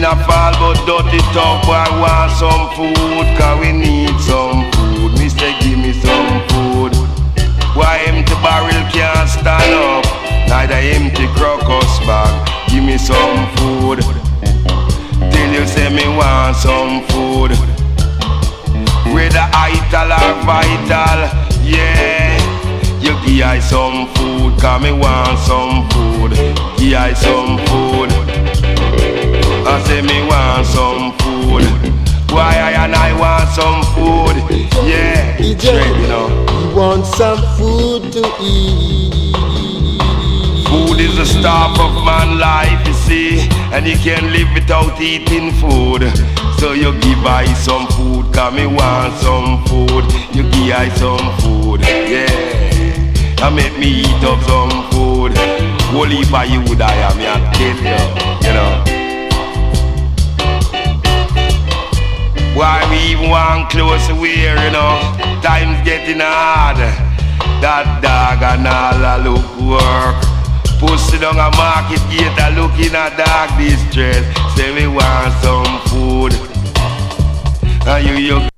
a fall but dirty top, I want some food, cause we need some food. Mister, give me some food. Why empty barrel can't stand up, neither empty crocus bag. Give me some food, till you say me want some food. Whether ital or vital, yeah. You give I some food, cause me want some food. Give I some food, I say me want some food. Why I want some food, yeah. Straight, you know. You want some food to eat. Food is the staff of man's life, you see, and you can't live without eating food. So you give I some food, cause me want some food. You give I some food, yeah. And make me eat up some food. Only for you I am, me I tell you, you know. Why we even want clothes to wear, you know. Time's getting hard. That dog and all a look work. Pussy down a market gate a looking at dog distress. Say we want some food, and you